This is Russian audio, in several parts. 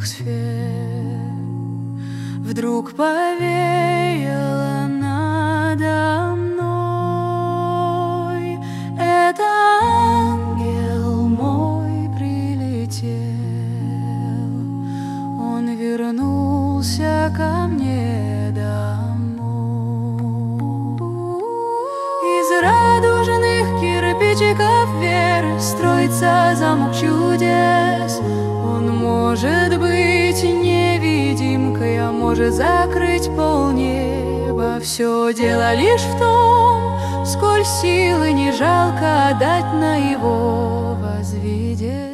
сфер. Вдруг повеяло надо мной, это ангел мой прилетел. Он вернулся ко мне домой. Из радужных кирпичиков веры строится замок чудес. Он может быть невидимкой, а может закрыть полнеба. Все дело лишь в том, сколь силы не жалко отдать на его возведение.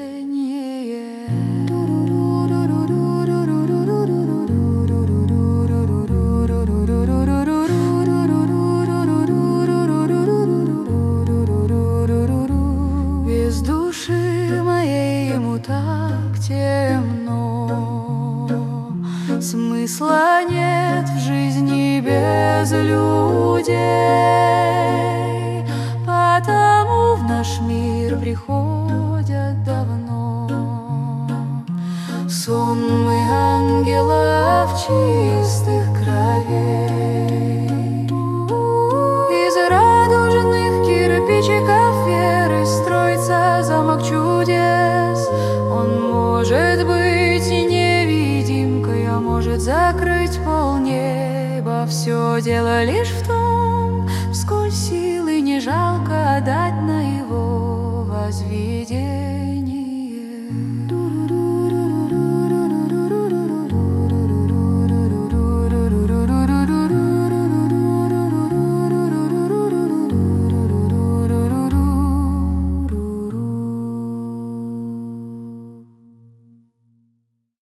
Без души моей ему так темно, смысла нет в жизни без людей, потому в наш мир приходят давно сонмы ангелов чистых кровей. Из радужных кирпичиков веры строится замок чудес. Он может быть невидимкой, а может закрыть полнеба. Все дело лишь в том, сколь силы не жалко отдать на его возведение.